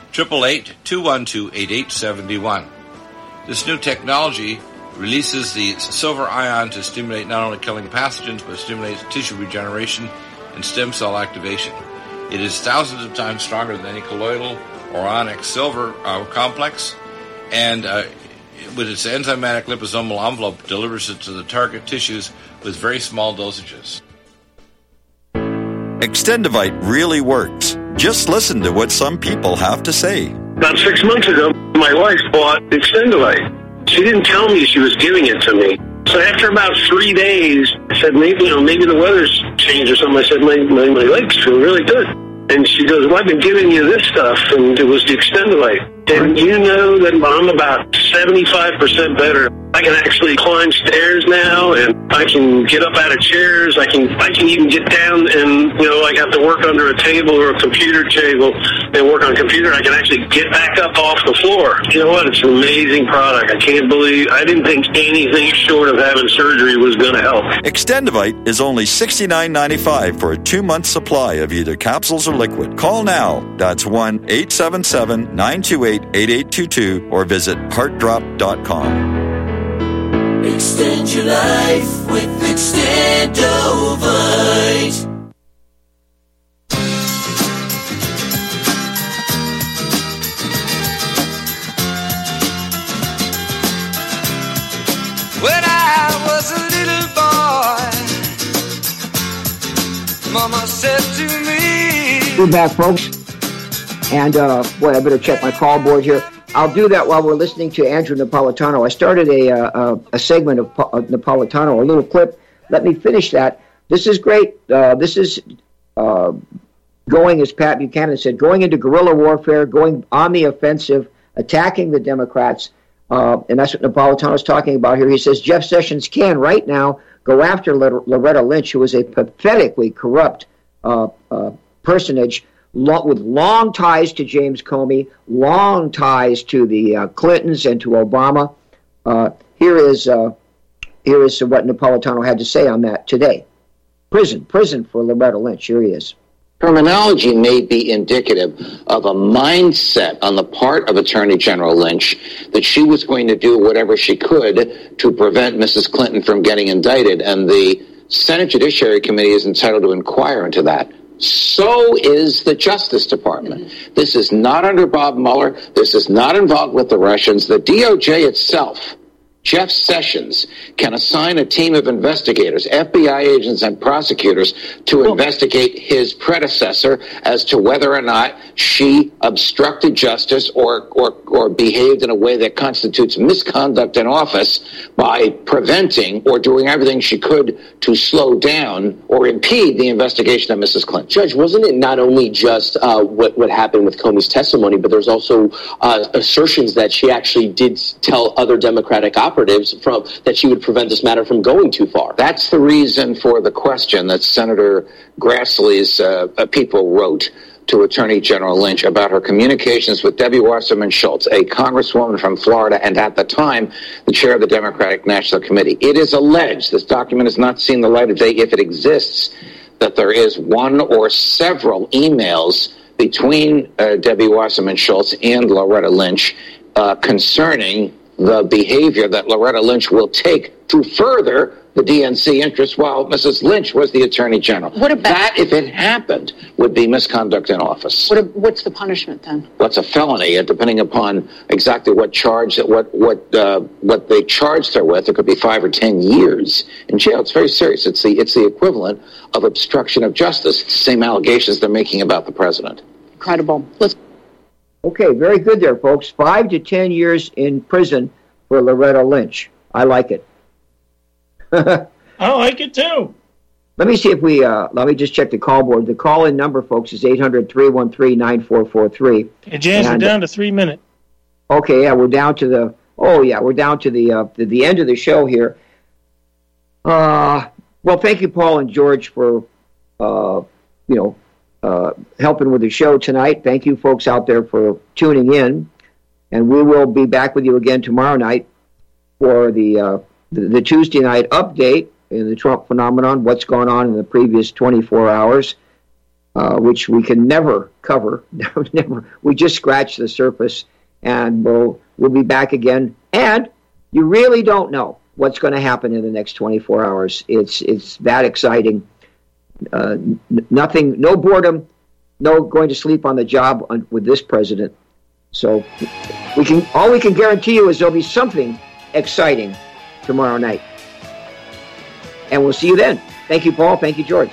888-212-8871. This new technology releases the silver ion to stimulate not only killing pathogens, but stimulates tissue regeneration and stem cell activation. It is thousands of times stronger than any colloidal or onyx silver complex, and with its enzymatic liposomal envelope, delivers it to the target tissues with very small dosages. Extendivite really works. Just listen to what some people have to say. About 6 months ago, my wife bought Extendivite. She didn't tell me she was giving it to me. So after about 3 days, I said, maybe the weather's changed or something. I said, my legs feel really good. And she goes, well, I've been giving you this stuff, and it was the Extendivite. And you know that I'm about 75% better. I can actually climb stairs now, and I can get up out of chairs. I can even get down and, I have to work under a table or a computer table and work on a computer. I can actually get back up off the floor. You know what? It's an amazing product. I didn't think anything short of having surgery was going to help. Extendivite is only $69.95 for a 2-month supply of either capsules or liquid. Call now. That's 1-877-928-8822 or visit heartdrop.com. Extend your life with Extendovite. When I was a little boy, Mama said to me. We're back, folks. And, I better check my call board here. I'll do that while we're listening to Andrew Napolitano. I started a segment of Napolitano, a little clip. Let me finish that. This is great. This is going, as Pat Buchanan said, going into guerrilla warfare, going on the offensive, attacking the Democrats. And that's what Napolitano's talking about here. He says Jeff Sessions can, right now, go after Loretta Lynch, who is a pathetically corrupt personage with long ties to James Comey, long ties to the Clintons and to Obama. Here is what Napolitano had to say on that today. Prison for Loretta Lynch. Here he is. Terminology may be indicative of a mindset on the part of Attorney General Lynch that she was going to do whatever she could to prevent Mrs. Clinton from getting indicted, and the Senate Judiciary Committee is entitled to inquire into that. So is the Justice Department. This is not under Bob Mueller. This is not involved with the Russians. The DOJ itself, Jeff Sessions, can assign a team of investigators, FBI agents and prosecutors, to investigate his predecessor as to whether or not she obstructed justice or behaved in a way that constitutes misconduct in office by preventing or doing everything she could to slow down or impede the investigation of Mrs. Clinton. Judge, wasn't it not only just what happened with Comey's testimony, but there's also assertions that she actually did tell other Democratic operatives that she would prevent this matter from going too far? That's the reason for the question that Senator Grassley's people wrote to Attorney General Lynch about her communications with Debbie Wasserman Schultz, a congresswoman from Florida, and at the time, the chair of the Democratic National Committee. It is alleged, this document has not seen the light of day, if it exists, that there is one or several emails between Debbie Wasserman Schultz and Loretta Lynch concerning the behavior that Loretta Lynch will take to further the DNC interests while Mrs. Lynch was the Attorney General. What about that, if it happened, would be misconduct in office. What's the punishment then? What's a felony? Depending upon exactly what charge, what they charged her with, it could be 5 or 10 years in jail. It's very serious. It's the equivalent of obstruction of justice. It's the same allegations they're making about the president. Incredible. Okay, very good there, folks. 5 to 10 years in prison for Loretta Lynch. I like it. I like it too. Let me see if let me just check the call board. The call-in number, folks, is 800-313-9443. Hey, James, we're down to 3 minutes. Okay, yeah, we're down to the end of the show here. Well, thank you, Paul and George, for, helping with the show tonight. Thank you, folks out there, for tuning in. And we will be back with you again tomorrow night for the Tuesday night update in the Trump phenomenon, what's going on in the previous 24 hours, which we can never cover. Never. We just scratched the surface, and we'll be back again. And you really don't know what's going to happen in the next 24 hours. It's that exciting. Nothing, no boredom, no going to sleep on the job with this president. So all we can guarantee you is there'll be something exciting tomorrow night. And we'll see you then. Thank you, Paul. Thank you, George.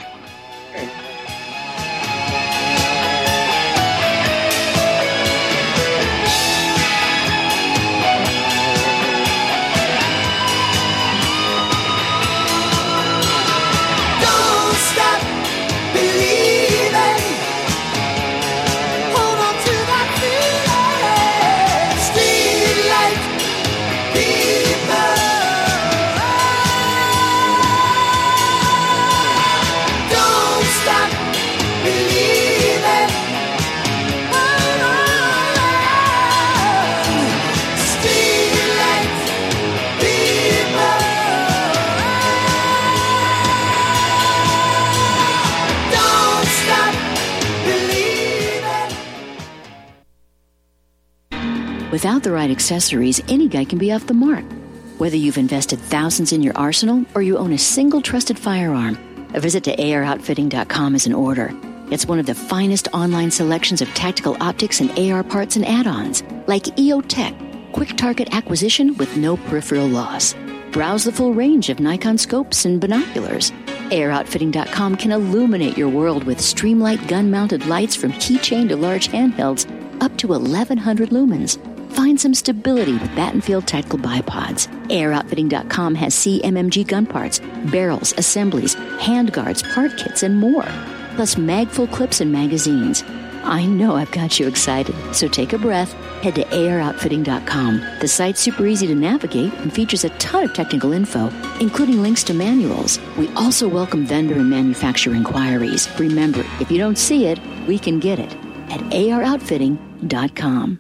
Without the right accessories, any guy can be off the mark. Whether you've invested thousands in your arsenal or you own a single trusted firearm, a visit to AROutfitting.com is in order. It's one of the finest online selections of tactical optics and AR parts and add-ons, like EOTech, quick target acquisition with no peripheral loss. Browse the full range of Nikon scopes and binoculars. AROutfitting.com can illuminate your world with Streamlight gun-mounted lights from keychain to large handhelds up to 1,100 lumens. Find some stability with Battenfield Tactical Bipods. AirOutfitting.com has CMMG gun parts, barrels, assemblies, handguards, part kits, and more. Plus mag-full clips and magazines. I know I've got you excited, so take a breath. Head to AROutfitting.com. The site's super easy to navigate and features a ton of technical info, including links to manuals. We also welcome vendor and manufacturer inquiries. Remember, if you don't see it, we can get it at AROutfitting.com.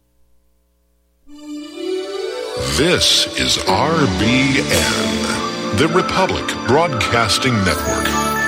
This is RBN, the Republic Broadcasting Network.